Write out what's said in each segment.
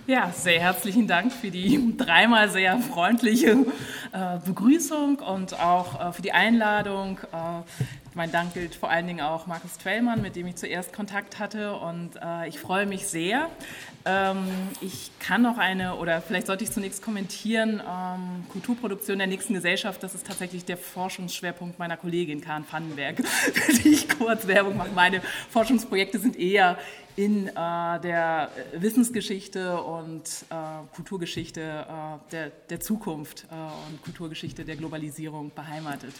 Ja, sehr herzlichen Dank für die dreimal sehr freundliche Begrüßung und auch für die Einladung. Mein Dank gilt vor allen Dingen auch Markus Twellmann, mit dem ich zuerst Kontakt hatte, und ich freue mich sehr. Ich kann noch oder vielleicht sollte ich zunächst kommentieren, Kulturproduktion der nächsten Gesellschaft, das ist tatsächlich der Forschungsschwerpunkt meiner Kollegin Karin Pfannenberg, für die ich kurz Werbung mache. Meine Forschungsprojekte sind eher in der Wissensgeschichte und Kulturgeschichte der Zukunft und Kulturgeschichte der Globalisierung beheimatet.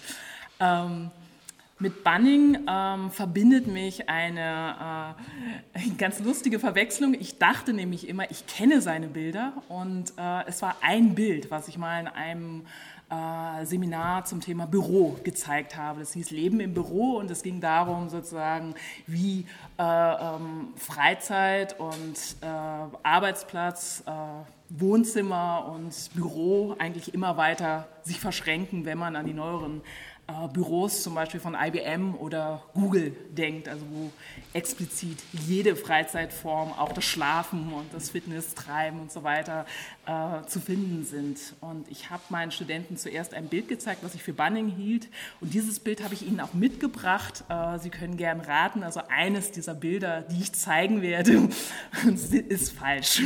Mit Banning verbindet mich eine ganz lustige Verwechslung. Ich dachte nämlich immer, ich kenne seine Bilder, und es war ein Bild, was ich mal in einem Seminar zum Thema Büro gezeigt habe. Das hieß Leben im Büro, und es ging darum, sozusagen, wie Freizeit und Arbeitsplatz, Wohnzimmer und Büro eigentlich immer weiter sich verschränken, wenn man an die neueren Büros zum Beispiel von IBM oder Google denkt, also wo explizit jede Freizeitform, auch das Schlafen und das Fitnesstreiben und so weiter zu finden sind. Und ich habe meinen Studenten zuerst ein Bild gezeigt, was ich für Banning hielt, und dieses Bild habe ich Ihnen auch mitgebracht. Sie können gern raten, also eines dieser Bilder, die ich zeigen werde, ist falsch.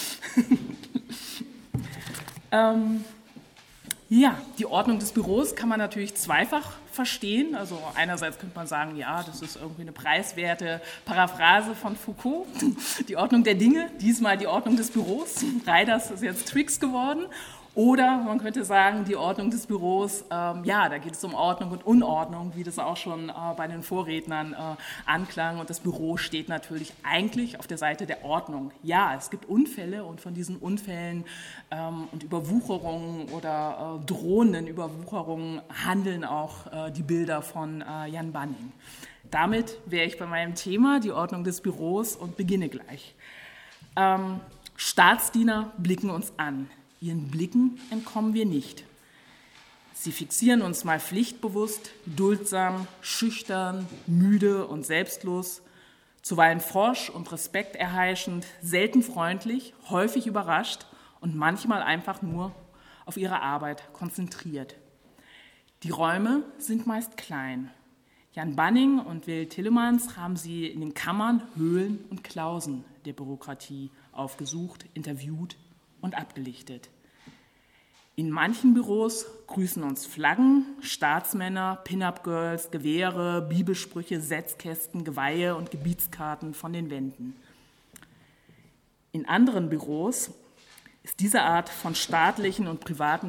Ja, die Ordnung des Büros kann man natürlich zweifach verstehen. Also einerseits könnte man sagen, ja, das ist irgendwie eine preiswerte Paraphrase von Foucault, die Ordnung der Dinge, diesmal die Ordnung des Büros. Reiders ist jetzt Twix geworden. Oder man könnte sagen, die Ordnung des Büros, ja, da geht es um Ordnung und Unordnung, wie das auch schon bei den Vorrednern anklang. Und das Büro steht natürlich eigentlich auf der Seite der Ordnung. Ja, es gibt Unfälle, und von diesen Unfällen und Überwucherungen oder drohenden Überwucherungen handeln auch die Bilder von Jan Banning. Damit wäre ich bei meinem Thema, die Ordnung des Büros, und beginne gleich. Staatsdiener blicken uns an. Ihren Blicken entkommen wir nicht. Sie fixieren uns mal pflichtbewusst, duldsam, schüchtern, müde und selbstlos, zuweilen forsch und respekterheischend, selten freundlich, häufig überrascht und manchmal einfach nur auf ihre Arbeit konzentriert. Die Räume sind meist klein. Jan Banning und Will Tillemans haben sie in den Kammern, Höhlen und Klausen der Bürokratie aufgesucht, interviewt und abgelichtet. In manchen Büros grüßen uns Flaggen, Staatsmänner, Pin-up-Girls, Gewehre, Bibelsprüche, Setzkästen, Geweihe und Gebietskarten von den Wänden. In anderen Büros ist für diese Art von staatlichen und privaten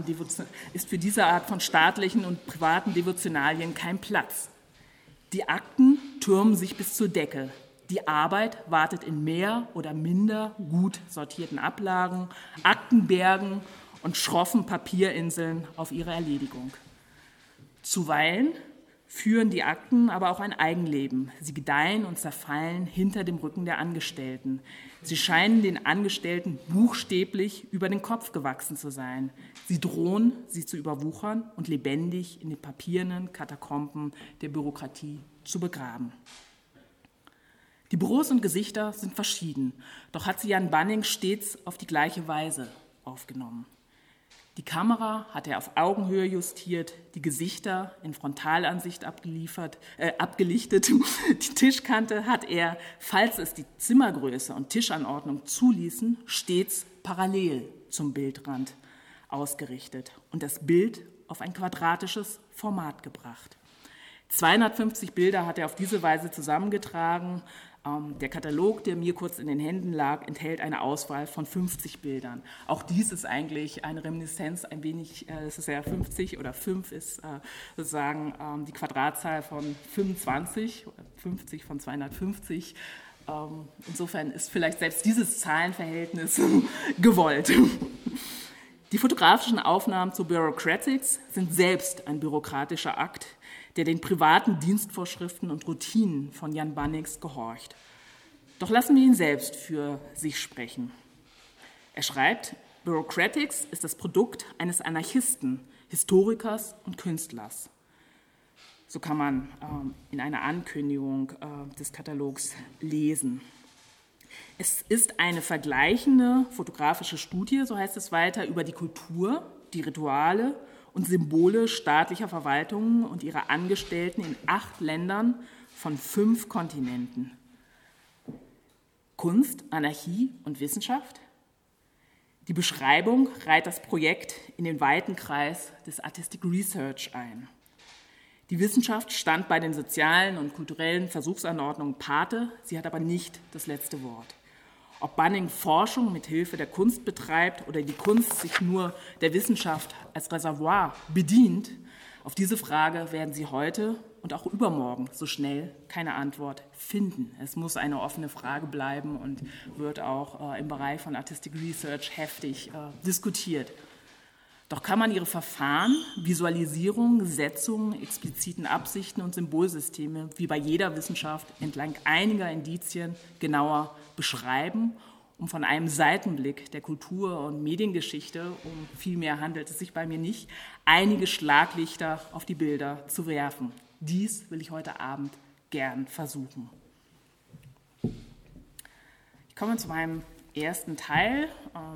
Devotionalien kein Platz. Die Akten türmen sich bis zur Decke. Die Arbeit wartet in mehr oder minder gut sortierten Ablagen, Aktenbergen und schroffen Papierinseln auf ihre Erledigung. Zuweilen führen die Akten aber auch ein Eigenleben. Sie gedeihen und zerfallen hinter dem Rücken der Angestellten. Sie scheinen den Angestellten buchstäblich über den Kopf gewachsen zu sein. Sie drohen, sie zu überwuchern und lebendig in den papierenden Katakomben der Bürokratie zu begraben. Die Büros und Gesichter sind verschieden, doch hat sie Jan Banning stets auf die gleiche Weise aufgenommen. Die Kamera hat er auf Augenhöhe justiert, die Gesichter in Frontalansicht abgelichtet. Die Tischkante hat er, falls es die Zimmergröße und Tischanordnung zuließen, stets parallel zum Bildrand ausgerichtet und das Bild auf ein quadratisches Format gebracht. 250 Bilder hat er auf diese Weise zusammengetragen. Der Katalog, der mir kurz in den Händen lag, enthält eine Auswahl von 50 Bildern. Auch dies ist eigentlich eine Reminiszenz, ein wenig, es ist ja 50 oder 5 ist sozusagen die Quadratzahl von 25, 50 von 250. Insofern ist vielleicht selbst dieses Zahlenverhältnis gewollt. Die fotografischen Aufnahmen zu Bureaucratics sind selbst ein bürokratischer Akt, der den privaten Dienstvorschriften und Routinen von Jan Bannings gehorcht. Doch lassen wir ihn selbst für sich sprechen. Er schreibt, Bureaucratics ist das Produkt eines Anarchisten, Historikers und Künstlers. So kann man in einer Ankündigung des Katalogs lesen. Es ist eine vergleichende fotografische Studie, so heißt es weiter, über die Kultur, die Rituale und Symbole staatlicher Verwaltungen und ihrer Angestellten in 8 Ländern von 5 Kontinenten. Kunst, Anarchie und Wissenschaft. Die Beschreibung reiht das Projekt in den weiten Kreis des Artistic Research ein. Die Wissenschaft stand bei den sozialen und kulturellen Versuchsanordnungen Pate, sie hat aber nicht das letzte Wort. Ob Banning Forschung mit Hilfe der Kunst betreibt oder die Kunst sich nur der Wissenschaft als Reservoir bedient, auf diese Frage werden Sie heute und auch übermorgen so schnell keine Antwort finden. Es muss eine offene Frage bleiben und wird auch im Bereich von Artistic Research heftig diskutiert. Doch kann man ihre Verfahren, Visualisierung, Setzungen, expliziten Absichten und Symbolsysteme wie bei jeder Wissenschaft entlang einiger Indizien genauer beschreiben, um von einem Seitenblick der Kultur- und Mediengeschichte, um viel mehr handelt es sich bei mir nicht, einige Schlaglichter auf die Bilder zu werfen. Dies will ich heute Abend gern versuchen. Ich komme zu meinem ersten Teil.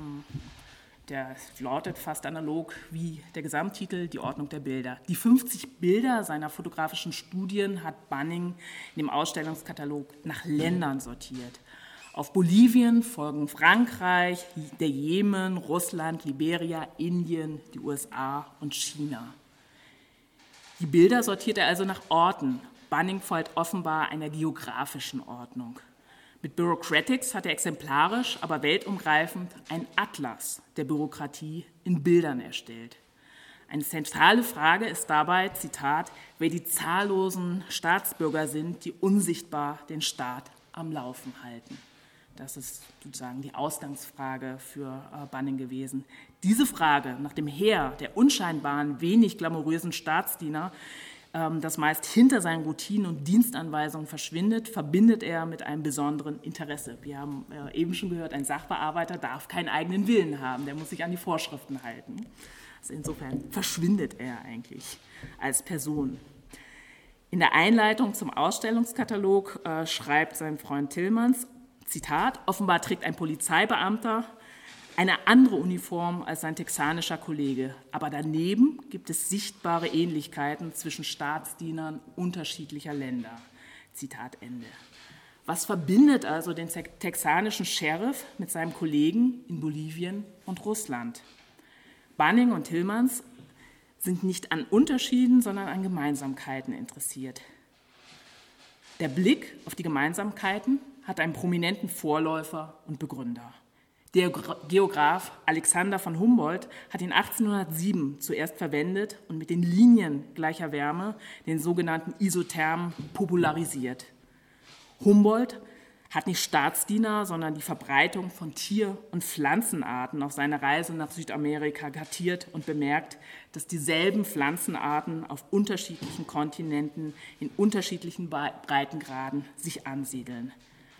Der lautet fast analog wie der Gesamttitel, die Ordnung der Bilder. Die 50 Bilder seiner fotografischen Studien hat Banning in dem Ausstellungskatalog nach Ländern sortiert. Auf Bolivien folgen Frankreich, der Jemen, Russland, Liberia, Indien, die USA und China. Die Bilder sortiert er also nach Orten. Banning folgt offenbar einer geografischen Ordnung. Mit Bureaucratics hat er exemplarisch, aber weltumgreifend einen Atlas der Bürokratie in Bildern erstellt. Eine zentrale Frage ist dabei, Zitat, wer die zahllosen Staatsbürger sind, die unsichtbar den Staat am Laufen halten. Das ist sozusagen die Ausgangsfrage für Banning gewesen. Diese Frage nach dem Heer der unscheinbaren, wenig glamourösen Staatsdiener, das meist hinter seinen Routinen und Dienstanweisungen verschwindet, verbindet er mit einem besonderen Interesse. Wir haben eben schon gehört, ein Sachbearbeiter darf keinen eigenen Willen haben, der muss sich an die Vorschriften halten. Also insofern verschwindet er eigentlich als Person. In der Einleitung zum Ausstellungskatalog schreibt sein Freund Tillmans, Zitat, offenbar trägt ein Polizeibeamter eine andere Uniform als sein texanischer Kollege, aber daneben gibt es sichtbare Ähnlichkeiten zwischen Staatsdienern unterschiedlicher Länder. Zitat Ende. Was verbindet also den texanischen Sheriff mit seinem Kollegen in Bolivien und Russland? Banning und Tillmans sind nicht an Unterschieden, sondern an Gemeinsamkeiten interessiert. Der Blick auf die Gemeinsamkeiten hat einen prominenten Vorläufer und Begründer. Der Geograf Alexander von Humboldt hat ihn 1807 zuerst verwendet und mit den Linien gleicher Wärme, den sogenannten Isothermen, popularisiert. Humboldt hat nicht Staatsdiener, sondern die Verbreitung von Tier- und Pflanzenarten auf seiner Reise nach Südamerika kartiert und bemerkt, dass dieselben Pflanzenarten auf unterschiedlichen Kontinenten in unterschiedlichen Breitengraden sich ansiedeln.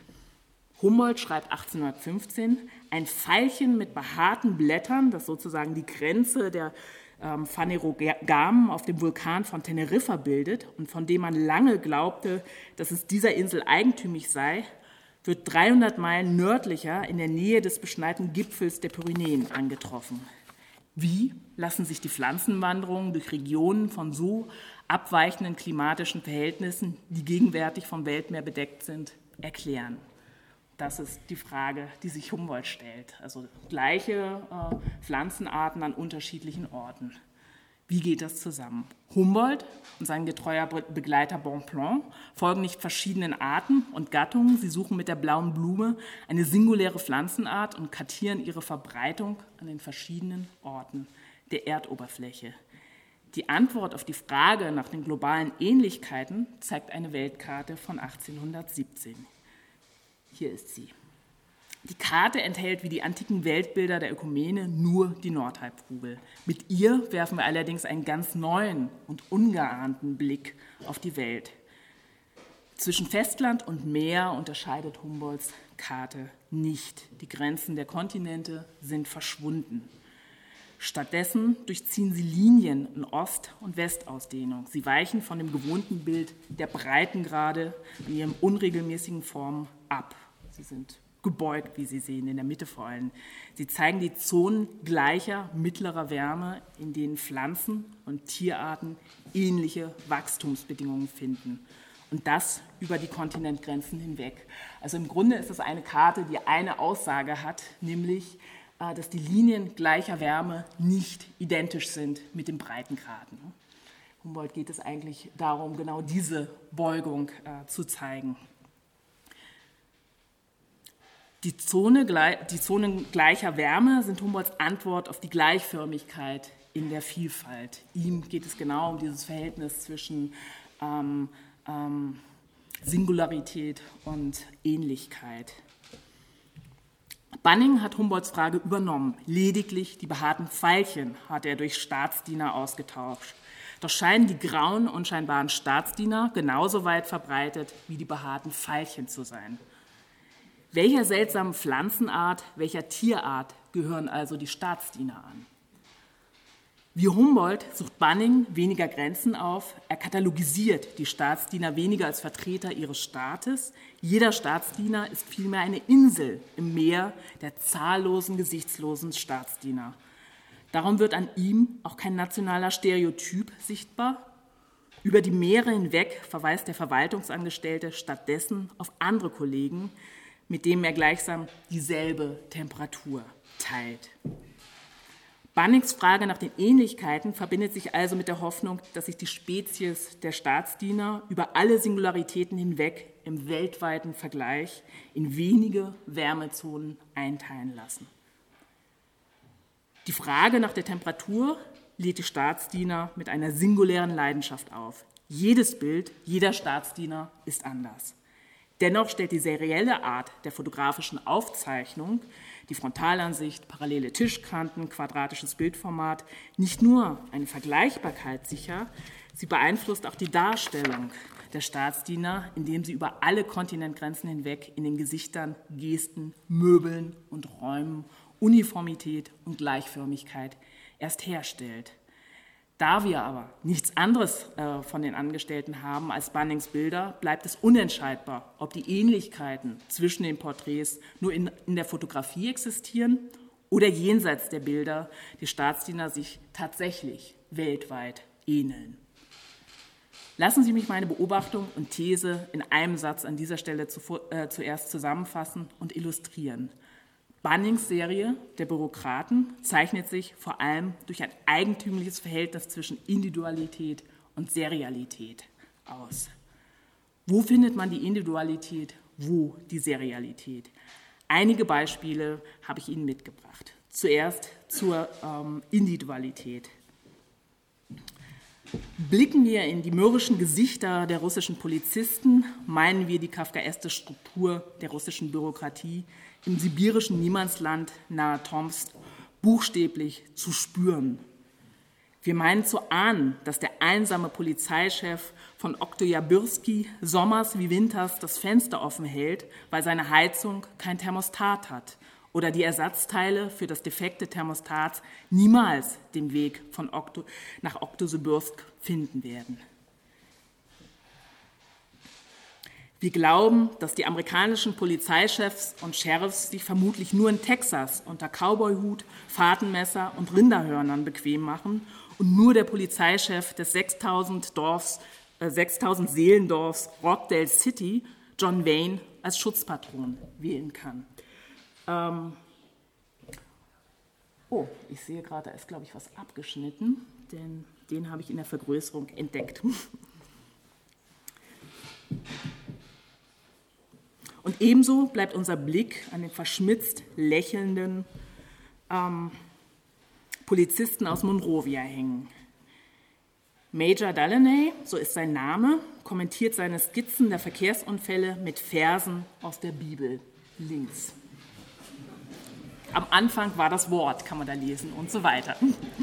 Humboldt schreibt 1815, ein Veilchen mit behaarten Blättern, das sozusagen die Grenze der Phanerogamen auf dem Vulkan von Teneriffa bildet und von dem man lange glaubte, dass es dieser Insel eigentümlich sei, wird 300 Meilen nördlicher in der Nähe des beschneiten Gipfels der Pyrenäen angetroffen. Wie lassen sich die Pflanzenwanderungen durch Regionen von so abweichenden klimatischen Verhältnissen, die gegenwärtig vom Weltmeer bedeckt sind, erklären? Das ist die Frage, die sich Humboldt stellt. Also gleiche Pflanzenarten an unterschiedlichen Orten. Wie geht das zusammen? Humboldt und sein getreuer Begleiter Bonpland folgen nicht verschiedenen Arten und Gattungen. Sie suchen mit der blauen Blume eine singuläre Pflanzenart und kartieren ihre Verbreitung an den verschiedenen Orten der Erdoberfläche. Die Antwort auf die Frage nach den globalen Ähnlichkeiten zeigt eine Weltkarte von 1817. Hier ist sie. Die Karte enthält wie die antiken Weltbilder der Ökumene nur die Nordhalbkugel. Mit ihr werfen wir allerdings einen ganz neuen und ungeahnten Blick auf die Welt. Zwischen Festland und Meer unterscheidet Humboldts Karte nicht. Die Grenzen der Kontinente sind verschwunden. Stattdessen durchziehen sie Linien in Ost- und Westausdehnung. Sie weichen von dem gewohnten Bild der Breitengrade in ihren unregelmäßigen Formen ab. Sie sind gebeugt, wie Sie sehen, in der Mitte vor allem. Sie zeigen die Zonen gleicher mittlerer Wärme, in denen Pflanzen und Tierarten ähnliche Wachstumsbedingungen finden. Und das über die Kontinentgrenzen hinweg. Also im Grunde ist es eine Karte, die eine Aussage hat, nämlich, dass die Linien gleicher Wärme nicht identisch sind mit den Breitengraden. Humboldt geht es eigentlich darum, genau diese Beugung zu zeigen. Die Zonen gleicher Wärme sind Humboldts Antwort auf die Gleichförmigkeit in der Vielfalt. Ihm geht es genau um dieses Verhältnis zwischen Singularität und Ähnlichkeit. Banning hat Humboldts Frage übernommen. Lediglich die behaarten Veilchen hat er durch Staatsdiener ausgetauscht. Doch scheinen die grauen, unscheinbaren Staatsdiener genauso weit verbreitet wie die behaarten Veilchen zu sein. Welcher seltsamen Pflanzenart, welcher Tierart gehören also die Staatsdiener an? Wie Humboldt sucht Banning weniger Grenzen auf. Er katalogisiert die Staatsdiener weniger als Vertreter ihres Staates. Jeder Staatsdiener ist vielmehr eine Insel im Meer der zahllosen, gesichtslosen Staatsdiener. Darum wird an ihm auch kein nationaler Stereotyp sichtbar. Über die Meere hinweg verweist der Verwaltungsangestellte stattdessen auf andere Kollegen, mit denen er gleichsam dieselbe Temperatur teilt. Bannings Frage nach den Ähnlichkeiten verbindet sich also mit der Hoffnung, dass sich die Spezies der Staatsdiener über alle Singularitäten hinweg im weltweiten Vergleich in wenige Wärmezonen einteilen lassen. Die Frage nach der Temperatur lädt die Staatsdiener mit einer singulären Leidenschaft auf. Jedes Bild, jeder Staatsdiener ist anders. Dennoch stellt die serielle Art der fotografischen Aufzeichnung, die Frontalansicht, parallele Tischkanten, quadratisches Bildformat, nicht nur eine Vergleichbarkeit sicher, sie beeinflusst auch die Darstellung der Staatsdiener, indem sie über alle Kontinentgrenzen hinweg in den Gesichtern, Gesten, Möbeln und Räumen Uniformität und Gleichförmigkeit erst herstellt. Da wir aber nichts anderes von den Angestellten haben als Bannings Bilder, bleibt es unentscheidbar, ob die Ähnlichkeiten zwischen den Porträts nur in der Fotografie existieren oder jenseits der Bilder die Staatsdiener sich tatsächlich weltweit ähneln. Lassen Sie mich meine Beobachtung und These in einem Satz an dieser Stelle zuerst zusammenfassen und illustrieren. Bannings Serie der Bürokraten zeichnet sich vor allem durch ein eigentümliches Verhältnis zwischen Individualität und Serialität aus. Wo findet man die Individualität, wo die Serialität? Einige Beispiele habe ich Ihnen mitgebracht. Zuerst zur Individualität. Blicken wir in die mürrischen Gesichter der russischen Polizisten, meinen wir die kafkaeske Struktur der russischen Bürokratie im sibirischen Niemandsland nahe Tomsk buchstäblich zu spüren. Wir meinen zu ahnen, dass der einsame Polizeichef von Oktyabrsky sommers wie winters das Fenster offen hält, weil seine Heizung kein Thermostat hat oder die Ersatzteile für das defekte Thermostat niemals den Weg nach Oktyabrsky finden werden. Wir glauben, dass die amerikanischen Polizeichefs und Sheriffs sich vermutlich nur in Texas unter Cowboyhut, Fahrtenmesser und Rinderhörnern bequem machen und nur der Polizeichef des 6000 Seelendorfs Rockdale City, John Wayne, als Schutzpatron wählen kann. Ich sehe gerade, da ist, glaube ich, was abgeschnitten, denn den habe ich in der Vergrößerung entdeckt. Und ebenso bleibt unser Blick an den verschmitzt lächelnden Polizisten aus Monrovia hängen. Major Delaney, so ist sein Name, kommentiert seine Skizzen der Verkehrsunfälle mit Versen aus der Bibel links. Am Anfang war das Wort, kann man da lesen und so weiter.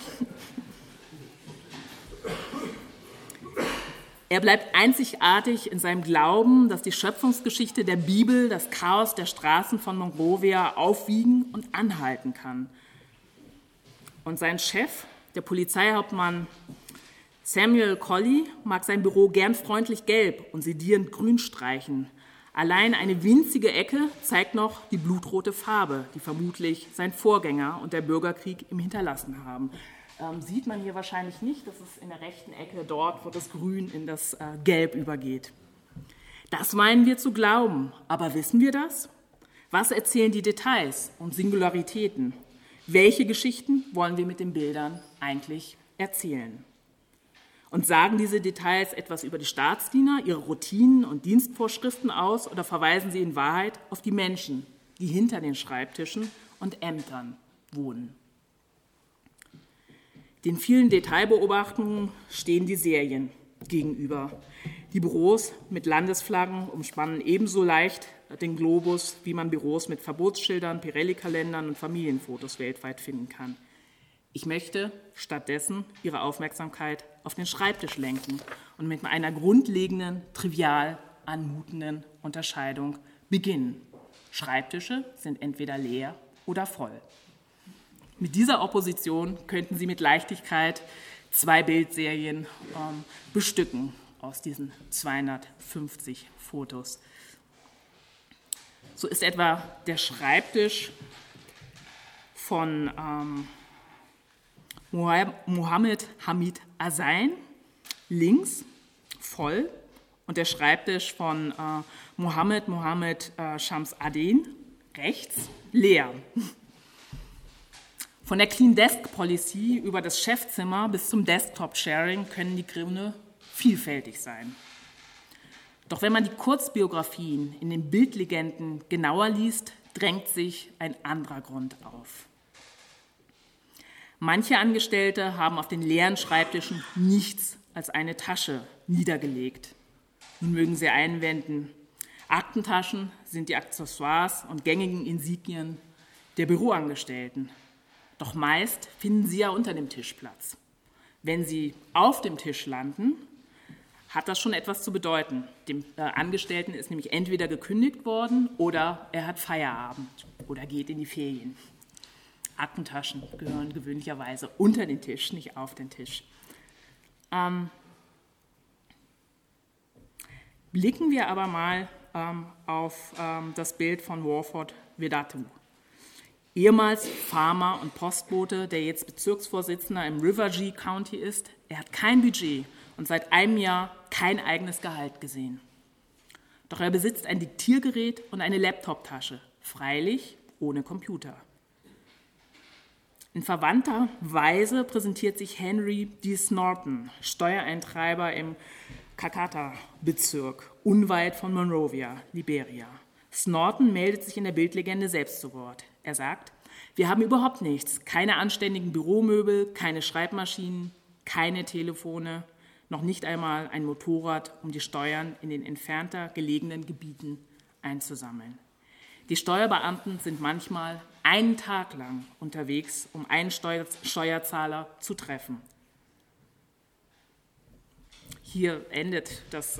Er bleibt einzigartig in seinem Glauben, dass die Schöpfungsgeschichte der Bibel das Chaos der Straßen von Monrovia aufwiegen und anhalten kann. Und sein Chef, der Polizeihauptmann Samuel Colley, mag sein Büro gern freundlich gelb und sedierend grün streichen. Allein eine winzige Ecke zeigt noch die blutrote Farbe, die vermutlich sein Vorgänger und der Bürgerkrieg ihm hinterlassen haben. Sieht man hier wahrscheinlich nicht, das ist in der rechten Ecke dort, wo das Grün in das Gelb übergeht. Das meinen wir zu glauben, aber wissen wir das? Was erzählen die Details und Singularitäten? Welche Geschichten wollen wir mit den Bildern eigentlich erzählen? Und sagen diese Details etwas über die Staatsdiener, ihre Routinen und Dienstvorschriften aus oder verweisen sie in Wahrheit auf die Menschen, die hinter den Schreibtischen und Ämtern wohnen? Den vielen Detailbeobachtungen stehen die Serien gegenüber. Die Büros mit Landesflaggen umspannen ebenso leicht den Globus, wie man Büros mit Verbotsschildern, Pirelli-Kalendern und Familienfotos weltweit finden kann. Ich möchte stattdessen Ihre Aufmerksamkeit auf den Schreibtisch lenken und mit einer grundlegenden, trivial anmutenden Unterscheidung beginnen. Schreibtische sind entweder leer oder voll. Mit dieser Opposition könnten Sie mit Leichtigkeit 2 Bildserien bestücken aus diesen 250 Fotos. So ist etwa der Schreibtisch von Mohammed Hamid Azein links voll und der Schreibtisch von Mohammed Shams Adin rechts leer. Von der Clean Desk Policy über das Chefzimmer bis zum Desktop-Sharing können die Gründe vielfältig sein. Doch wenn man die Kurzbiografien in den Bildlegenden genauer liest, drängt sich ein anderer Grund auf. Manche Angestellte haben auf den leeren Schreibtischen nichts als eine Tasche niedergelegt. Nun mögen Sie einwenden, Aktentaschen sind die Accessoires und gängigen Insignien der Büroangestellten. Doch meist finden sie ja unter dem Tisch Platz. Wenn sie auf dem Tisch landen, hat das schon etwas zu bedeuten. Dem Angestellten ist nämlich entweder gekündigt worden oder er hat Feierabend oder geht in die Ferien. Aktentaschen gehören gewöhnlicherweise unter den Tisch, nicht auf den Tisch. Blicken wir aber mal auf das Bild von Warford Vedatu. Ehemals Farmer und Postbote, der jetzt Bezirksvorsitzender im Riverview County ist. Er hat kein Budget und seit einem Jahr kein eigenes Gehalt gesehen. Doch er besitzt ein Diktiergerät und eine Laptoptasche, freilich ohne Computer. In verwandter Weise präsentiert sich Henry D. Snorton, Steuereintreiber im Kakata-Bezirk, unweit von Monrovia, Liberia. Snorton meldet sich in der Bildlegende selbst zu Wort. Er sagt, wir haben überhaupt nichts, keine anständigen Büromöbel, keine Schreibmaschinen, keine Telefone, noch nicht einmal ein Motorrad, um die Steuern in den entfernter gelegenen Gebieten einzusammeln. Die Steuerbeamten sind manchmal einen Tag lang unterwegs, um einen Steuerzahler zu treffen. Hier endet das,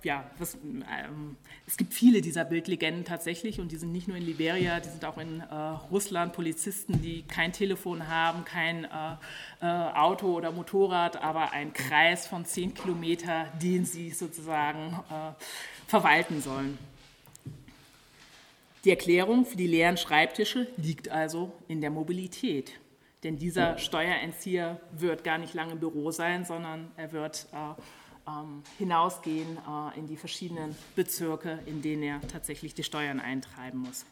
es gibt viele dieser Bildlegenden tatsächlich und die sind nicht nur in Liberia, die sind auch in Russland, Polizisten, die kein Telefon haben, kein Auto oder Motorrad, aber einen Kreis von 10 Kilometer, den sie sozusagen verwalten sollen. Die Erklärung für die leeren Schreibtische liegt also in der Mobilität. Denn dieser Steuerentzieher wird gar nicht lange im Büro sein, sondern er wird hinausgehen in die verschiedenen Bezirke, in denen er tatsächlich die Steuern eintreiben muss.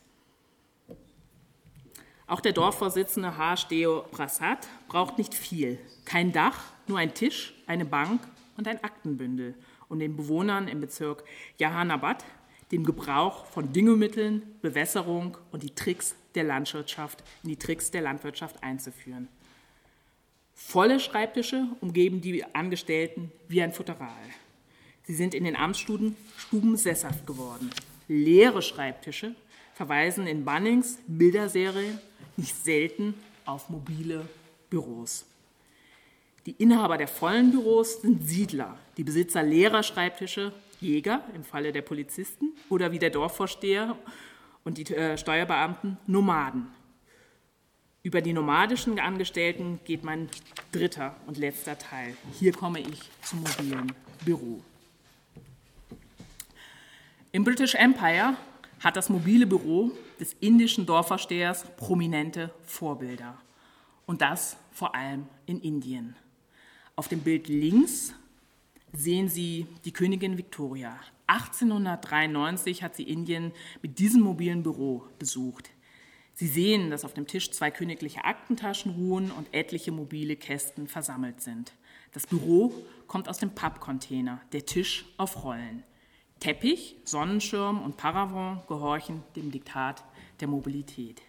Auch der Dorfvorsitzende H. Prasad braucht nicht viel. Kein Dach, nur ein Tisch, eine Bank und ein Aktenbündel, um den Bewohnern im Bezirk Jahanabad den Gebrauch von Düngemitteln, Bewässerung und die Tricks der Landwirtschaft einzuführen. Volle Schreibtische umgeben die Angestellten wie ein Futteral. Sie sind in den Amtsstuben sesshaft geworden. Leere Schreibtische verweisen in Bunnings Bilderserie nicht selten auf mobile Büros. Die Inhaber der vollen Büros sind Siedler, die Besitzer leerer Schreibtische, Jäger im Falle der Polizisten oder wie der Dorfvorsteher und die Steuerbeamten Nomaden. Über die nomadischen Angestellten geht mein dritter und letzter Teil. Hier komme ich zum mobilen Büro. Im British Empire hat das mobile Büro des indischen Dorfvorstehers prominente Vorbilder. Und das vor allem in Indien. Auf dem Bild links sehen Sie die Königin Victoria. 1893 hat sie Indien mit diesem mobilen Büro besucht. Sie sehen, dass auf dem Tisch 2 königliche Aktentaschen ruhen und etliche mobile Kästen versammelt sind. Das Büro kommt aus dem Pappcontainer, der Tisch auf Rollen. Teppich, Sonnenschirm und Paravent gehorchen dem Diktat der Mobilität.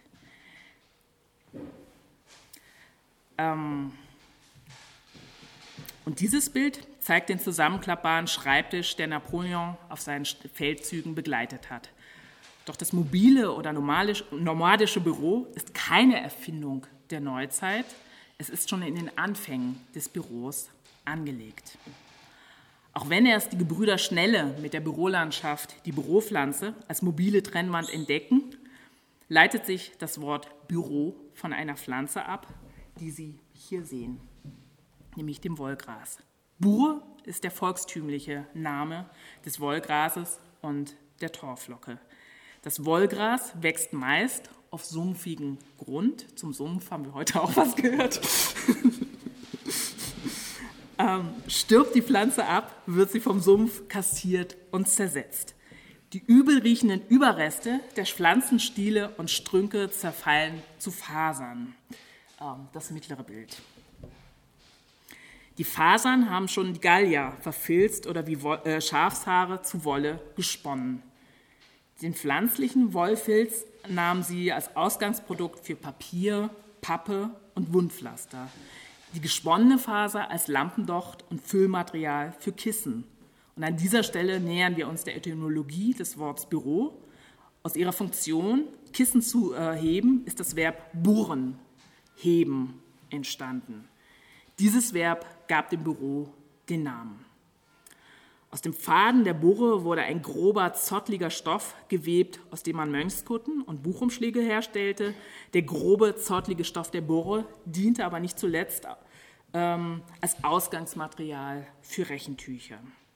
Und dieses Bild zeigt den zusammenklappbaren Schreibtisch, der Napoleon auf seinen Feldzügen begleitet hat. Doch das mobile oder nomadische Büro ist keine Erfindung der Neuzeit. Es ist schon in den Anfängen des Büros angelegt. Auch wenn erst die Gebrüder Schnelle mit der Bürolandschaft die Büropflanze als mobile Trennwand entdecken, leitet sich das Wort Büro von einer Pflanze ab, die Sie hier sehen, nämlich dem Wollgras. Bur ist der volkstümliche Name des Wollgrases und der Torflocke. Das Wollgras wächst meist auf sumpfigen Grund. Zum Sumpf haben wir heute auch was gehört. Stirbt die Pflanze ab, wird sie vom Sumpf kassiert und zersetzt. Die übel riechenden Überreste der Pflanzenstiele und Strünke zerfallen zu Fasern. Das mittlere Bild. Die Fasern haben schon die Gallier verfilzt oder wie Schafshaare zu Wolle gesponnen. Den pflanzlichen Wollfilz nahmen sie als Ausgangsprodukt für Papier, Pappe und Wundpflaster. Die gesponnene Faser als Lampendocht und Füllmaterial für Kissen. Und an dieser Stelle nähern wir uns der Etymologie des Wortes Büro. Aus ihrer Funktion, Kissen zu heben, ist das Verb burren, heben, entstanden. Dieses Verb gab dem Büro den Namen. Aus dem Faden der Burre wurde ein grober, zottliger Stoff gewebt, aus dem man Mönchskutten und Buchumschläge herstellte. Der grobe, zottlige Stoff der Burre diente aber nicht zuletzt als Ausgangsmaterial für Rechentücher.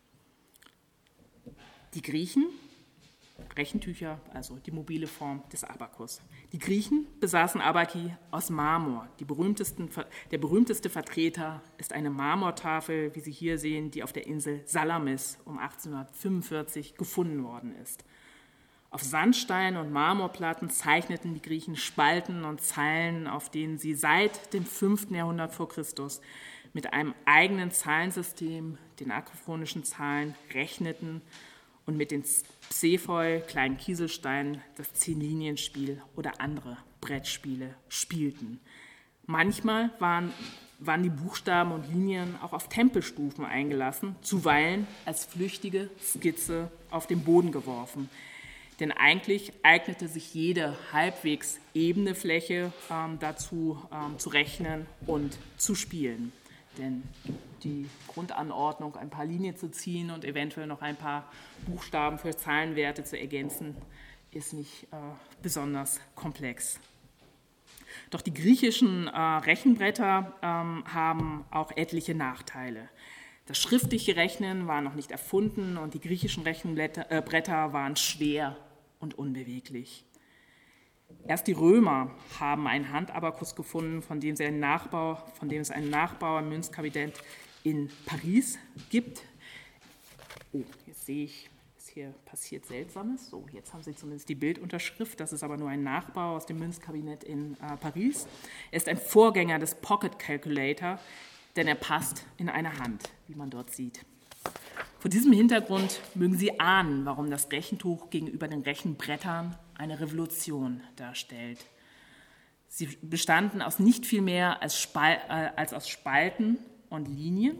Die Griechen, Rechentücher, also die mobile Form des Abakus. Die Griechen besaßen Abaki aus Marmor. Der berühmteste Vertreter ist eine Marmortafel, wie Sie hier sehen, die auf der Insel Salamis um 1845 gefunden worden ist. Auf Sandstein und Marmorplatten zeichneten die Griechen Spalten und Zeilen, auf denen sie seit dem 5. Jahrhundert vor Christus mit einem eigenen Zahlensystem, den akrophonischen Zahlen, rechneten und mit den Psephoi, kleinen Kieselsteinen, das 10-Linienspiel oder andere Brettspiele spielten. Manchmal waren die Buchstaben und Linien auch auf Tempelstufen eingelassen, zuweilen als flüchtige Skizze auf den Boden geworfen. Denn eigentlich eignete sich jede halbwegs ebene Fläche dazu, zu rechnen und zu spielen. Denn die Grundanordnung, ein paar Linien zu ziehen und eventuell noch ein paar Buchstaben für Zahlenwerte zu ergänzen, ist nicht besonders komplex. Doch die griechischen Rechenbretter haben auch etliche Nachteile. Das schriftliche Rechnen war noch nicht erfunden und die griechischen Rechenbretter waren schwer und unbeweglich. Erst die Römer haben einen Handabakus gefunden, von dem es einen Nachbau im Münzkabinett in Paris gibt. Oh, jetzt sehe ich, hier passiert Seltsames. So, jetzt haben Sie zumindest die Bildunterschrift. Das ist aber nur ein Nachbau aus dem Münzkabinett in Paris. Er ist ein Vorgänger des Pocket Calculator, denn er passt in eine Hand, wie man dort sieht. Vor diesem Hintergrund mögen Sie ahnen, warum das Rechentuch gegenüber den Rechenbrettern eine Revolution darstellt. Sie bestanden aus nicht viel mehr als aus Spalten und Linien,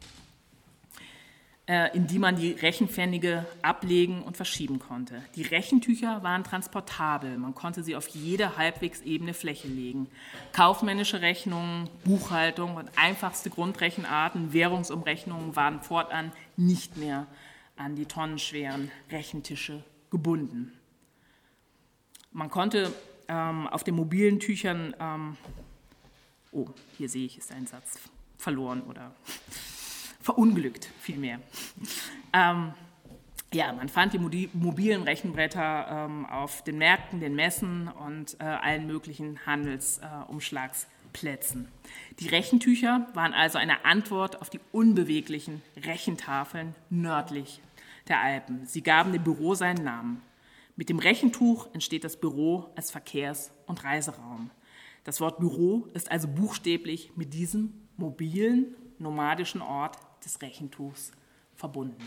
in die man die Rechenpfennige ablegen und verschieben konnte. Die Rechentücher waren transportabel, man konnte sie auf jede halbwegs ebene Fläche legen. Kaufmännische Rechnungen, Buchhaltung und einfachste Grundrechenarten, Währungsumrechnungen waren fortan nicht mehr an die tonnenschweren Rechentische gebunden. Man konnte auf den mobilen Tüchern, hier sehe ich, ist ein Satz verloren oder verunglückt vielmehr. Ja, man fand die mobilen Rechenbretter auf den Märkten, den Messen und allen möglichen Handelsumschlagsplätzen. Die Rechentücher waren also eine Antwort auf die unbeweglichen Rechentafeln nördlich der Alpen. Sie gaben dem Büro seinen Namen. Mit dem Rechentuch entsteht das Büro als Verkehrs- und Reiseraum. Das Wort Büro ist also buchstäblich mit diesem mobilen, nomadischen Ort des Rechentuchs verbunden.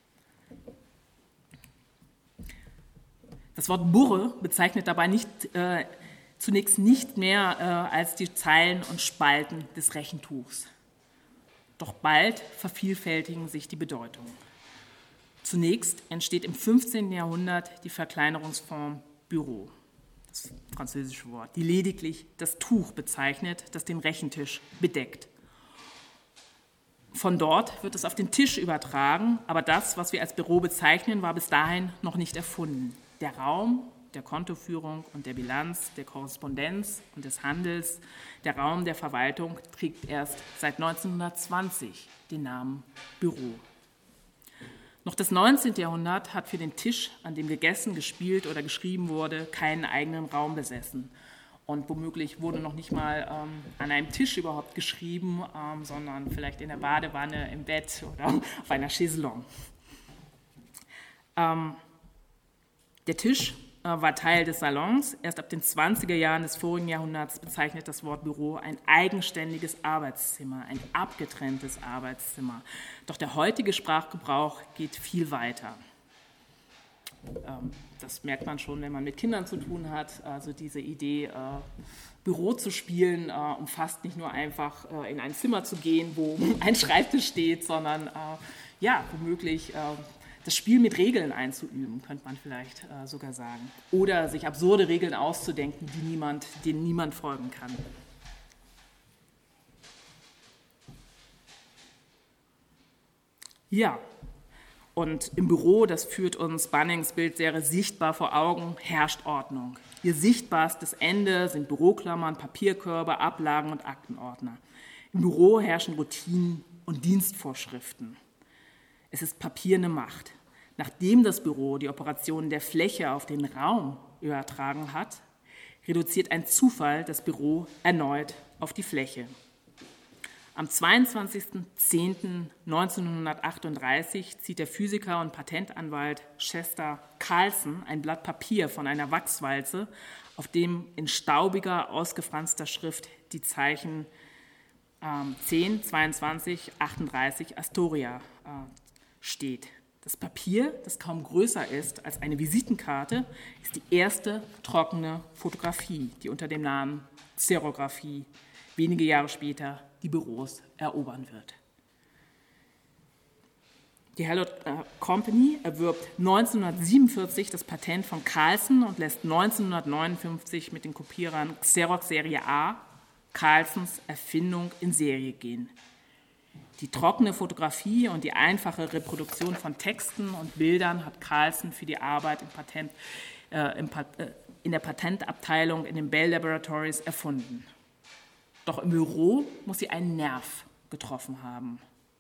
Das Wort Burre bezeichnet dabei zunächst nicht mehr als die Zeilen und Spalten des Rechentuchs. Doch bald vervielfältigen sich die Bedeutungen. Zunächst entsteht im 15. Jahrhundert die Verkleinerungsform Büro, das französische Wort, die lediglich das Tuch bezeichnet, das den Rechentisch bedeckt. Von dort wird es auf den Tisch übertragen, aber das, was wir als Büro bezeichnen, war bis dahin noch nicht erfunden. Der Raum der Kontoführung und der Bilanz, der Korrespondenz und des Handels, der Raum der Verwaltung trägt erst seit 1920 den Namen Büro. Noch das 19. Jahrhundert hat für den Tisch, an dem gegessen, gespielt oder geschrieben wurde, keinen eigenen Raum besessen. Und womöglich wurde noch nicht mal an einem Tisch überhaupt geschrieben, sondern vielleicht in der Badewanne, im Bett oder auf einer Chaiselongue. Der Tisch war Teil des Salons. Erst ab den 20er Jahren des vorigen Jahrhunderts bezeichnet das Wort Büro ein eigenständiges Arbeitszimmer, ein abgetrenntes Arbeitszimmer. Doch der heutige Sprachgebrauch geht viel weiter. Das merkt man schon, wenn man mit Kindern zu tun hat. Also diese Idee, Büro zu spielen, umfasst nicht nur einfach in ein Zimmer zu gehen, wo ein Schreibtisch steht, sondern womöglich das Spiel mit Regeln einzuüben, könnte man vielleicht sogar sagen. Oder sich absurde Regeln auszudenken, denen niemand folgen kann. Ja, und im Büro, das führt uns Bunnings Bildserie sichtbar vor Augen, herrscht Ordnung. Ihr sichtbarstes Ende sind Büroklammern, Papierkörbe, Ablagen und Aktenordner. Im Büro herrschen Routinen und Dienstvorschriften. Es ist Papier eine Macht. Nachdem das Büro die Operationen der Fläche auf den Raum übertragen hat, reduziert ein Zufall das Büro erneut auf die Fläche. Am 22.10.1938 zieht der Physiker und Patentanwalt Chester Carlson ein Blatt Papier von einer Wachswalze, auf dem in staubiger, ausgefranster Schrift die Zeichen 10, 22, 38 Astoria steht. Das Papier, das kaum größer ist als eine Visitenkarte, ist die erste trockene Fotografie, die unter dem Namen Xerographie wenige Jahre später die Büros erobern wird. Die Hallett Company erwirbt 1947 das Patent von Carlson und lässt 1959 mit den Kopierern Xerox Serie A Carlsons Erfindung in Serie gehen. Die trockene Fotografie und die einfache Reproduktion von Texten und Bildern hat Carlson für die Arbeit in der Patentabteilung in den Bell Laboratories erfunden. Doch im Büro muss sie einen Nerv getroffen haben.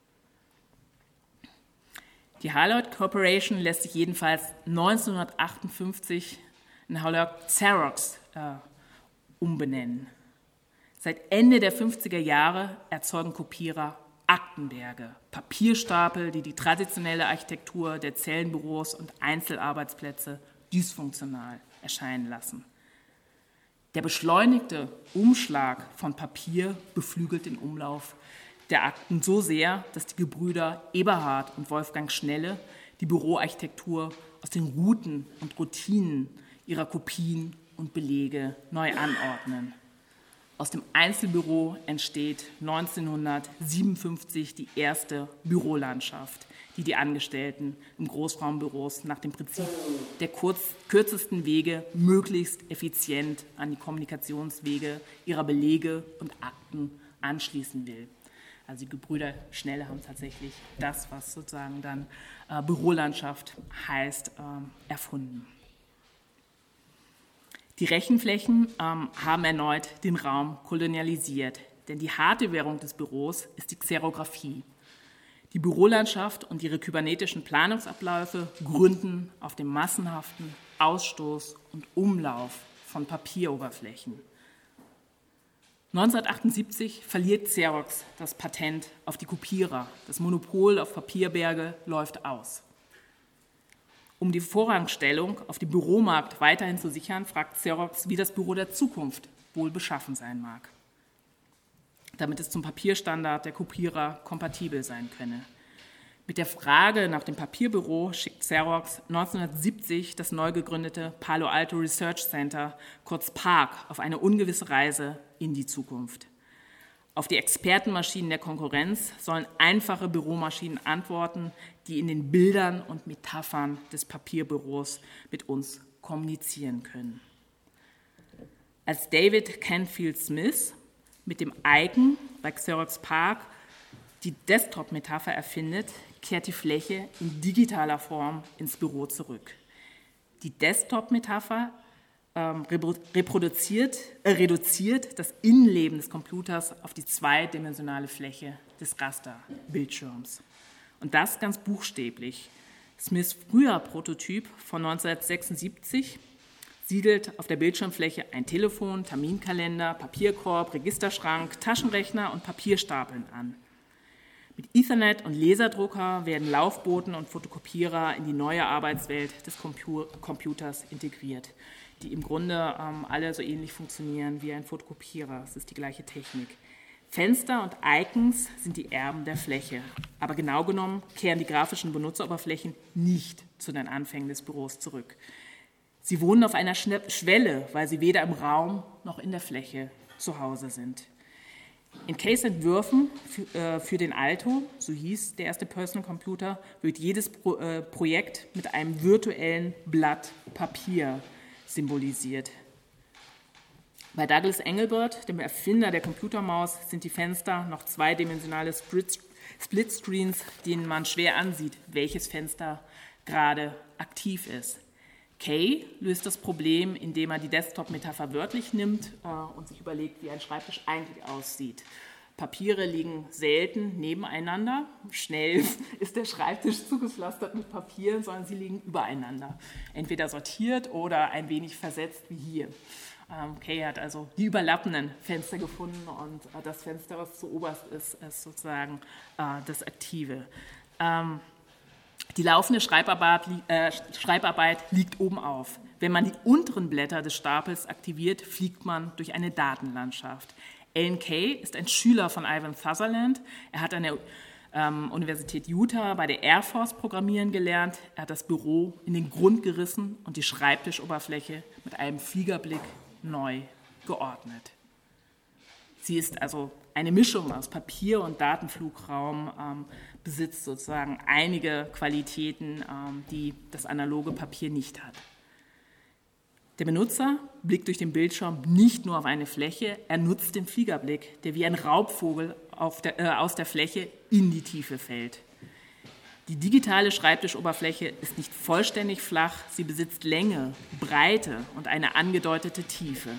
Die Hallett Corporation lässt sich jedenfalls 1958 in Hallett Xerox umbenennen. Seit Ende der 50er Jahre erzeugen Kopierer Aktenberge, Papierstapel, die traditionelle Architektur der Zellenbüros und Einzelarbeitsplätze dysfunktional erscheinen lassen. Der beschleunigte Umschlag von Papier beflügelt den Umlauf der Akten so sehr, dass die Gebrüder Eberhard und Wolfgang Schnelle die Büroarchitektur aus den Routen und Routinen ihrer Kopien und Belege neu anordnen. Aus dem Einzelbüro entsteht 1957 die erste Bürolandschaft, die die Angestellten im Großraumbüros nach dem Prinzip der kürzesten Wege möglichst effizient an die Kommunikationswege ihrer Belege und Akten anschließen will. Also die Gebrüder Schnelle haben tatsächlich das, was sozusagen dann Bürolandschaft heißt, erfunden. Die Rechenflächen haben erneut den Raum kolonialisiert, denn die harte Währung des Büros ist die Xerographie. Die Bürolandschaft und ihre kybernetischen Planungsabläufe gründen auf dem massenhaften Ausstoß und Umlauf von Papieroberflächen. 1978 verliert Xerox das Patent auf die Kopierer. Das Monopol auf Papierberge läuft aus. Um die Vorrangstellung auf dem Büromarkt weiterhin zu sichern, fragt Xerox, wie das Büro der Zukunft wohl beschaffen sein mag, damit es zum Papierstandard der Kopierer kompatibel sein könne. Mit der Frage nach dem Papierbüro schickt Xerox 1970 das neu gegründete Palo Alto Research Center, kurz PARC, auf eine ungewisse Reise in die Zukunft. Auf die Expertenmaschinen der Konkurrenz sollen einfache Büromaschinen antworten, die in den Bildern und Metaphern des Papierbüros mit uns kommunizieren können. Als David Canfield Smith mit dem Icon bei Xerox PARC die Desktop-Metapher erfindet, kehrt die Fläche in digitaler Form ins Büro zurück. Die Desktop-Metapher reduziert das Innenleben des Computers auf die zweidimensionale Fläche des Rasterbildschirms. Und das ganz buchstäblich. Smiths früher Prototyp von 1976 siedelt auf der Bildschirmfläche ein Telefon, Terminkalender, Papierkorb, Registerschrank, Taschenrechner und Papierstapeln an. Mit Ethernet und Laserdrucker werden Laufboten und Fotokopierer in die neue Arbeitswelt des Computers integriert, die im Grunde alle so ähnlich funktionieren wie ein Fotokopierer. Es ist die gleiche Technik. Fenster und Icons sind die Erben der Fläche, aber genau genommen kehren die grafischen Benutzeroberflächen nicht zu den Anfängen des Büros zurück. Sie wohnen auf einer Schwelle, weil sie weder im Raum noch in der Fläche zu Hause sind. In Case-Entwürfen für den Alto, so hieß der erste Personal Computer, wird jedes Projekt mit einem virtuellen Blatt Papier symbolisiert. Bei Douglas Engelbart, dem Erfinder der Computermaus, sind die Fenster noch zweidimensionale Splitscreens, denen man schwer ansieht, welches Fenster gerade aktiv ist. Kay löst das Problem, indem er die Desktop-Metapher wörtlich nimmt und sich überlegt, wie ein Schreibtisch eigentlich aussieht. Papiere liegen selten nebeneinander. Schnell ist der Schreibtisch zugepflastert mit Papier, sondern sie liegen übereinander. Entweder sortiert oder ein wenig versetzt wie hier. Kay hat also die überlappenden Fenster gefunden und das Fenster, was zuoberst ist sozusagen das Aktive. Die laufende Schreibarbeit liegt oben auf. Wenn man die unteren Blätter des Stapels aktiviert, fliegt man durch eine Datenlandschaft. Alan Kay ist ein Schüler von Ivan Sutherland. Er hat an der Universität Utah bei der Air Force programmieren gelernt. Er hat das Büro in den Grund gerissen und die Schreibtischoberfläche mit einem Fliegerblick neu geordnet. Sie ist also eine Mischung aus Papier- und Datenflugraum, besitzt sozusagen einige Qualitäten, die das analoge Papier nicht hat. Der Benutzer blickt durch den Bildschirm nicht nur auf eine Fläche, er nutzt den Fliegerblick, der wie ein Raubvogel aus der Fläche in die Tiefe fällt. Die digitale Schreibtischoberfläche ist nicht vollständig flach, sie besitzt Länge, Breite und eine angedeutete Tiefe.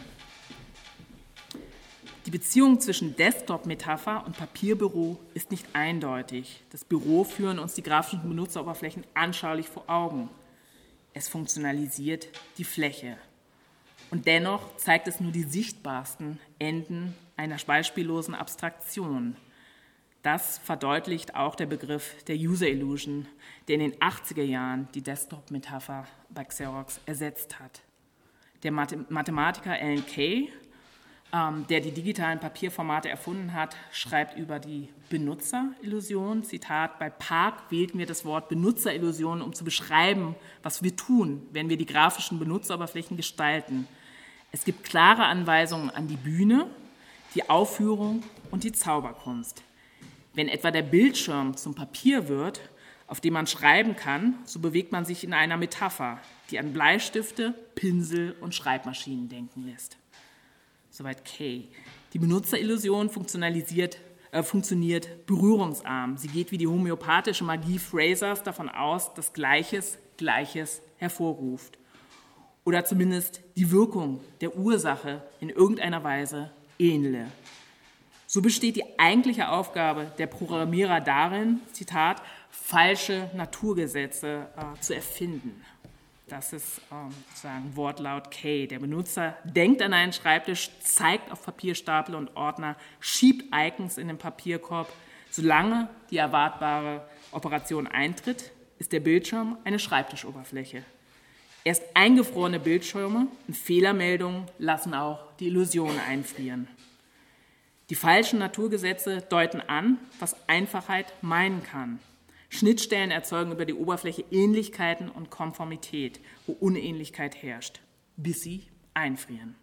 Die Beziehung zwischen Desktop-Metapher und Papierbüro ist nicht eindeutig. Das Büro führen uns die grafischen Benutzeroberflächen anschaulich vor Augen. Es funktionalisiert die Fläche. Und dennoch zeigt es nur die sichtbarsten Enden einer beispiellosen Abstraktion. Das verdeutlicht auch der Begriff der User Illusion, der in den 80er Jahren die Desktop-Metapher bei Xerox ersetzt hat. Der Mathematiker Alan Kay, der die digitalen Papierformate erfunden hat, schreibt über die Benutzerillusion, Zitat, bei PARC wählten wir das Wort Benutzerillusion, um zu beschreiben, was wir tun, wenn wir die grafischen Benutzeroberflächen gestalten. Es gibt klare Anweisungen an die Bühne, die Aufführung und die Zauberkunst. Wenn etwa der Bildschirm zum Papier wird, auf dem man schreiben kann, so bewegt man sich in einer Metapher, die an Bleistifte, Pinsel und Schreibmaschinen denken lässt. Soweit Kay. Die Benutzerillusion funktioniert berührungsarm. Sie geht wie die homöopathische Magie Frasers davon aus, dass Gleiches hervorruft. Oder zumindest die Wirkung der Ursache in irgendeiner Weise ähnle. So besteht die eigentliche Aufgabe der Programmierer darin, Zitat, falsche Naturgesetze zu erfinden. Das ist sozusagen Wortlaut K. Der Benutzer denkt an einen Schreibtisch, zeigt auf Papierstapel und Ordner, schiebt Icons in den Papierkorb. Solange die erwartbare Operation eintritt, ist der Bildschirm eine Schreibtischoberfläche. Erst eingefrorene Bildschirme und Fehlermeldungen lassen auch die Illusion einfrieren. Die falschen Naturgesetze deuten an, was Einfachheit meinen kann. Schnittstellen erzeugen über die Oberfläche Ähnlichkeiten und Konformität, wo Unähnlichkeit herrscht, bis sie einfrieren.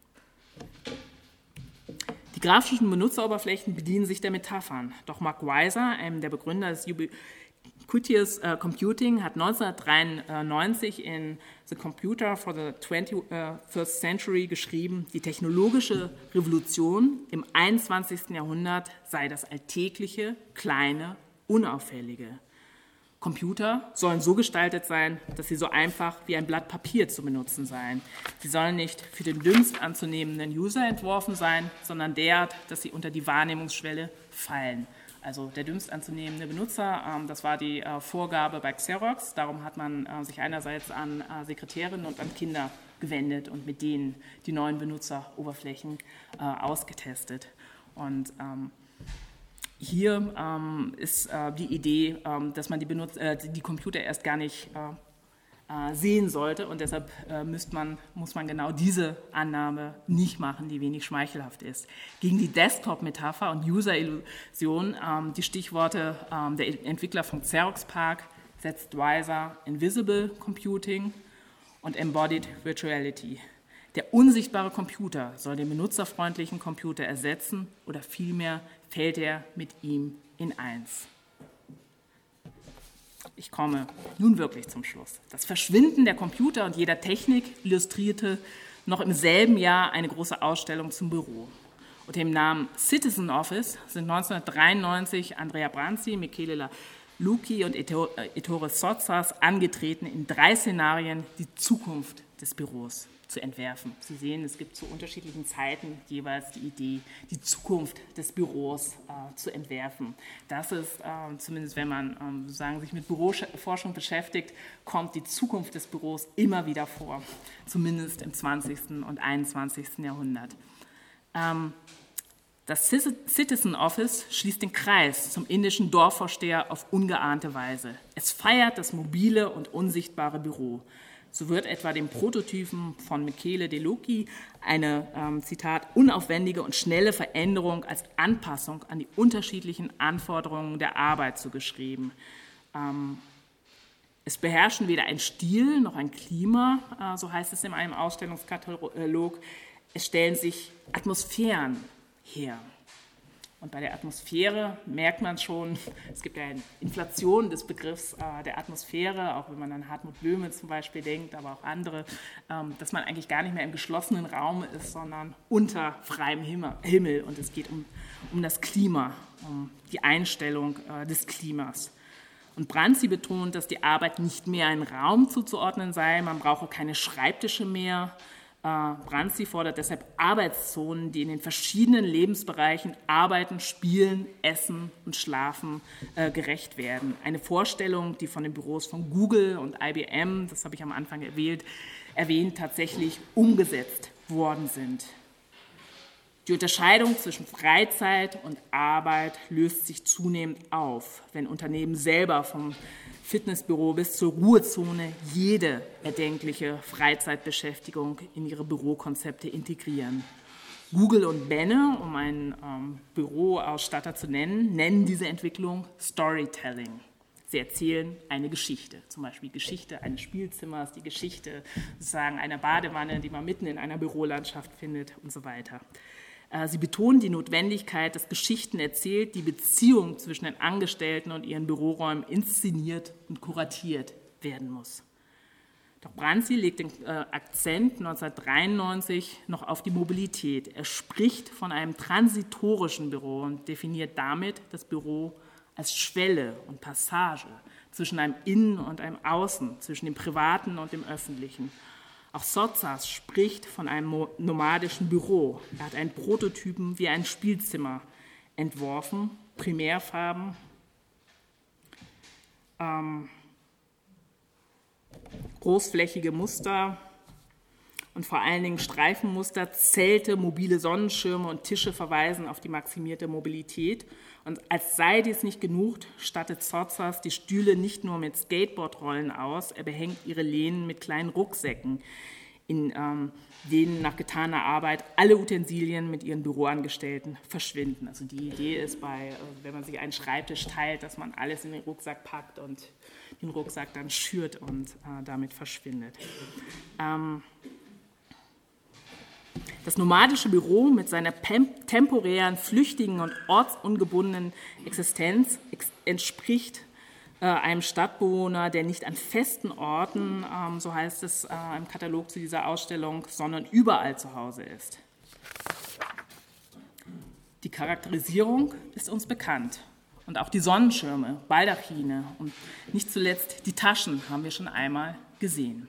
Die grafischen Benutzeroberflächen bedienen sich der Metaphern. Doch Mark Weiser, einem der Begründer des Ubiquitous Computing, hat 1993 in The Computer for the 21st Century geschrieben, die technologische Revolution im 21. Jahrhundert sei das alltägliche, kleine, unauffällige. Computer sollen so gestaltet sein, dass sie so einfach wie ein Blatt Papier zu benutzen seien. Sie sollen nicht für den dünnst anzunehmenden User entworfen sein, sondern derart, dass sie unter die Wahrnehmungsschwelle fallen. Also der dünnst anzunehmende Benutzer, das war die Vorgabe bei Xerox. Darum hat man sich einerseits an Sekretärinnen und an Kinder gewendet und mit denen die neuen Benutzeroberflächen ausgetestet. Und hier ist die Idee, dass man die Computer erst gar nicht sehen sollte und deshalb muss man genau diese Annahme nicht machen, die wenig schmeichelhaft ist. Gegen die Desktop-Metapher und User-Illusion, die Stichworte der Entwickler von Xerox PARC, setzt Weiser Invisible Computing und Embodied Virtuality. Der unsichtbare Computer soll den benutzerfreundlichen Computer ersetzen oder vielmehr fällt er mit ihm in eins. Ich komme nun wirklich zum Schluss. Das Verschwinden der Computer und jeder Technik illustrierte noch im selben Jahr eine große Ausstellung zum Büro. Unter dem Namen Citizen Office sind 1993 Andrea Branzi, Michele Lucchi und Ettore Sottsass angetreten, in 3 Szenarien die Zukunft des Büros zu entwerfen. Sie sehen, es gibt zu unterschiedlichen Zeiten jeweils die Idee, die Zukunft des Büros zu entwerfen. Das ist, zumindest wenn man sich mit Büroforschung beschäftigt, kommt die Zukunft des Büros immer wieder vor, zumindest im 20. und 21. Jahrhundert. Das Citizen Office schließt den Kreis zum indischen Dorfvorsteher auf ungeahnte Weise. Es feiert das mobile und unsichtbare Büro. So wird etwa dem Prototypen von Michele De Lucchi eine, Zitat, unaufwendige und schnelle Veränderung als Anpassung an die unterschiedlichen Anforderungen der Arbeit zugeschrieben. Es beherrschen weder ein Stil noch ein Klima, so heißt es in einem Ausstellungskatalog. Es stellen sich Atmosphären her. Und bei der Atmosphäre merkt man schon, es gibt ja eine Inflation des Begriffs der Atmosphäre, auch wenn man an Hartmut Böhme zum Beispiel denkt, aber auch andere, dass man eigentlich gar nicht mehr im geschlossenen Raum ist, sondern unter freiem Himmel. Und es geht um das Klima, um die Einstellung des Klimas. Und Branzi betont, dass die Arbeit nicht mehr ein Raum zuzuordnen sei, man brauche keine Schreibtische mehr. Branzi fordert deshalb Arbeitszonen, die in den verschiedenen Lebensbereichen Arbeiten, Spielen, Essen und Schlafen gerecht werden. Eine Vorstellung, die von den Büros von Google und IBM, das habe ich am Anfang erwähnt, tatsächlich umgesetzt worden sind. Die Unterscheidung zwischen Freizeit und Arbeit löst sich zunehmend auf, wenn Unternehmen selber vom Fitnessbüro bis zur Ruhezone jede erdenkliche Freizeitbeschäftigung in ihre Bürokonzepte integrieren. Google und Benne, um einen Büroausstatter zu nennen diese Entwicklung Storytelling. Sie erzählen eine Geschichte, zum Beispiel die Geschichte eines Spielzimmers, die Geschichte sozusagen einer Badewanne, die man mitten in einer Bürolandschaft findet und so weiter. Sie betonen die Notwendigkeit, dass Geschichten erzählt, die Beziehung zwischen den Angestellten und ihren Büroräumen inszeniert und kuratiert werden muss. Doch Branzi legt den Akzent 1993 noch auf die Mobilität. Er spricht von einem transitorischen Büro und definiert damit das Büro als Schwelle und Passage zwischen einem Innen und einem Außen, zwischen dem Privaten und dem Öffentlichen. Auch Sottsass spricht von einem nomadischen Büro. Er hat einen Prototypen wie ein Spielzimmer entworfen, Primärfarben, großflächige Muster und vor allen Dingen Streifenmuster, Zelte, mobile Sonnenschirme und Tische verweisen auf die maximierte Mobilität. Und als sei dies nicht genug, stattet Sottsass die Stühle nicht nur mit Skateboardrollen aus, er behängt ihre Lehnen mit kleinen Rucksäcken, in denen nach getaner Arbeit alle Utensilien mit ihren Büroangestellten verschwinden. Also die Idee ist, wenn man sich einen Schreibtisch teilt, dass man alles in den Rucksack packt und den Rucksack dann schürt und damit verschwindet. Das nomadische Büro mit seiner temporären, flüchtigen und ortsungebundenen Existenz entspricht einem Stadtbewohner, der nicht an festen Orten, so heißt es im Katalog zu dieser Ausstellung, sondern überall zu Hause ist. Die Charakterisierung ist uns bekannt. Und auch die Sonnenschirme, Baldachine und nicht zuletzt die Taschen haben wir schon einmal gesehen.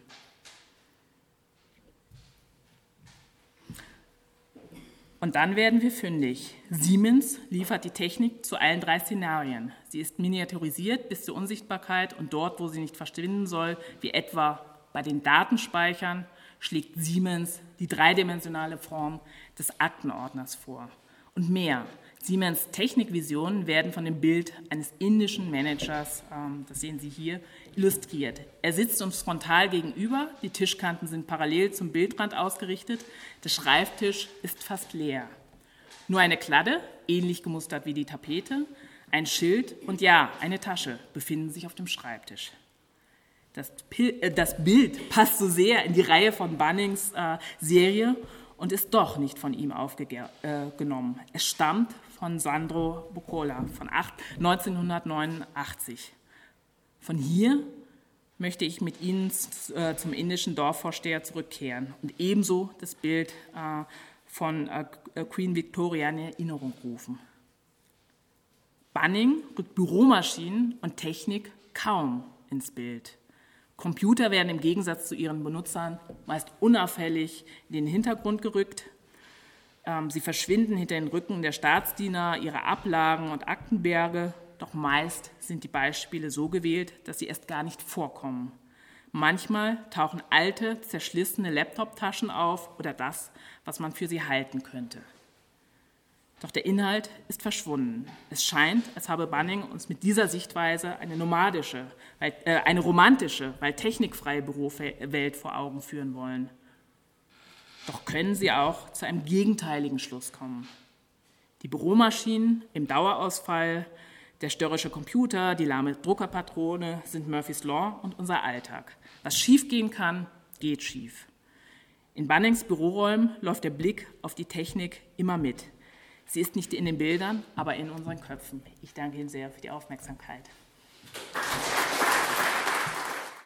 Und dann werden wir fündig. Siemens liefert die Technik zu allen 3 Szenarien. Sie ist miniaturisiert bis zur Unsichtbarkeit und dort, wo sie nicht verschwinden soll, wie etwa bei den Datenspeichern, schlägt Siemens die dreidimensionale Form des Aktenordners vor. Und mehr. Siemens Technikvisionen werden von dem Bild eines indischen Managers, das sehen Sie hier, illustriert. Er sitzt uns frontal gegenüber, die Tischkanten sind parallel zum Bildrand ausgerichtet, der Schreibtisch ist fast leer. Nur eine Kladde, ähnlich gemustert wie die Tapete, ein Schild und ja, eine Tasche befinden sich auf dem Schreibtisch. Das Bild passt so sehr in die Reihe von Bunnings Serie und ist doch nicht von ihm aufgenommen. Es stammt von Sandro Buccola von 1989. Von hier möchte ich mit Ihnen zum indischen Dorfvorsteher zurückkehren und ebenso das Bild von Queen Victoria in Erinnerung rufen. Bunning rückt Büromaschinen und Technik kaum ins Bild. Computer werden im Gegensatz zu ihren Benutzern meist unauffällig in den Hintergrund gerückt. Sie verschwinden hinter den Rücken der Staatsdiener, ihrer Ablagen und Aktenberge, doch meist sind die Beispiele so gewählt, dass sie erst gar nicht vorkommen. Manchmal tauchen alte, zerschlissene Laptop-Taschen auf oder das, was man für sie halten könnte. Doch der Inhalt ist verschwunden. Es scheint, als habe Bunning uns mit dieser Sichtweise eine romantische, weil technikfreie Bürowelt vor Augen führen wollen. Doch können sie auch zu einem gegenteiligen Schluss kommen. Die Büromaschinen im Dauerausfall, der störrische Computer, die lahme Druckerpatrone sind Murphy's Law und unser Alltag. Was schiefgehen kann, geht schief. In Bunnings Büroräumen läuft der Blick auf die Technik immer mit. Sie ist nicht in den Bildern, aber in unseren Köpfen. Ich danke Ihnen sehr für die Aufmerksamkeit.